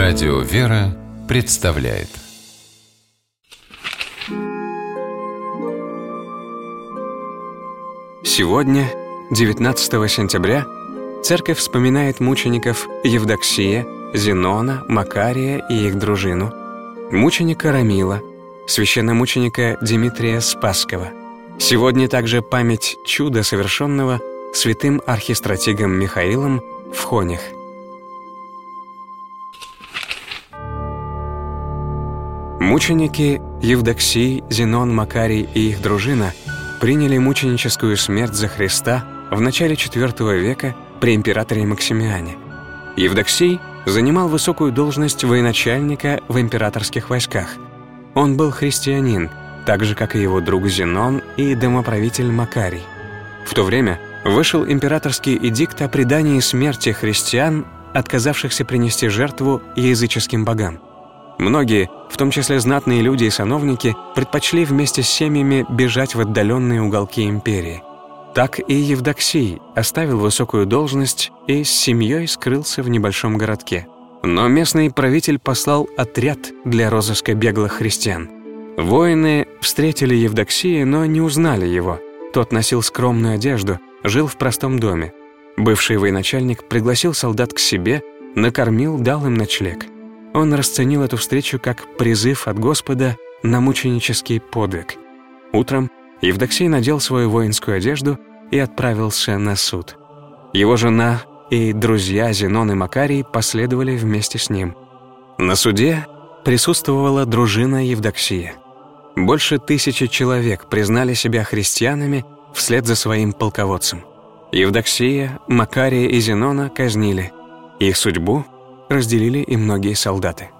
Радио «Вера» представляет. Сегодня, 19 сентября, Церковь вспоминает мучеников Евдоксия, Зенона, Макария и их дружину, мученика Рамила, священномученика Димитрия Спасского. Сегодня также память чуда, совершенного святым архистратигом Михаилом в Хонях. Мученики Евдоксий, Зенон, Макарий и их дружина приняли мученическую смерть за Христа в начале IV века при императоре Максимиане. Евдоксий занимал высокую должность военачальника в императорских войсках. Он был христианин, так же, как и его друг Зенон и домоправитель Макарий. В то время вышел императорский эдикт о предании смерти христиан, отказавшихся принести жертву языческим богам. Многие, в том числе знатные люди и сановники, предпочли вместе с семьями бежать в отдаленные уголки империи. Так и Евдоксий оставил высокую должность и с семьей скрылся в небольшом городке. Но местный правитель послал отряд для розыска беглых христиан. Воины встретили Евдоксия, но не узнали его. Тот носил скромную одежду, жил в простом доме. Бывший военачальник пригласил солдат к себе, накормил, дал им ночлег. Он расценил эту встречу как призыв от Господа на мученический подвиг. Утром Евдоксий надел свою воинскую одежду и отправился на суд. Его жена и друзья Зенон и Макарий последовали вместе с ним. На суде присутствовала дружина Евдоксия. Больше 1000 человек признали себя христианами вслед за своим полководцем. Евдоксия, Макария и Зенона казнили. Их судьбу разделили и многие солдаты.